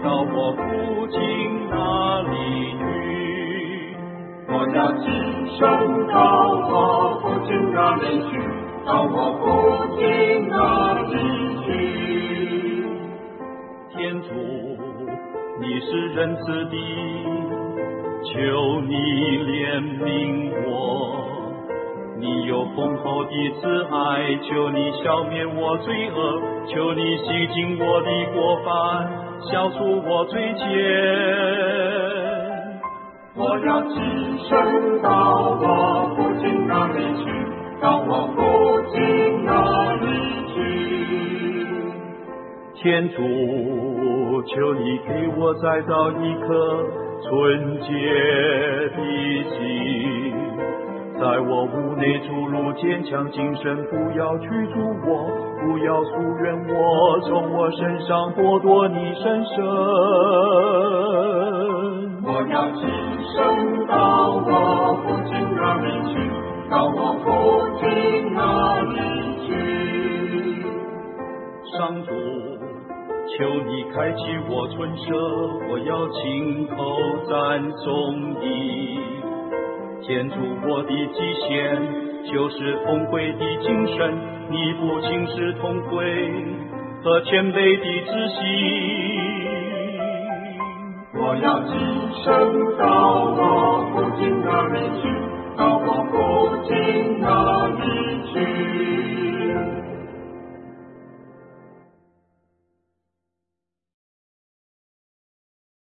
到我父亲那里去。 我要今生到我父亲那里去，到我父亲那里去。 天主，你是仁慈的，求你怜悯我。你有丰厚的慈爱，求你消灭我罪恶，求你洗净我的过犯，消除我罪愆。 我要今生到我父亲那里去，到我父亲那里去。 天主，求你给我再造一颗纯洁的心，在我屋内注入坚强精神，不要驱逐我，不要疏远我，从我身上剥夺你神圣。 我要今生到我父亲那里去，到我父亲那里去。 上主，求你开启我唇舌，我要亲口赞颂你。天主，我的极限就是痛悔的精神，你不轻视痛悔和谦卑的知心。 我要今生到我父亲那里去，到我父亲那里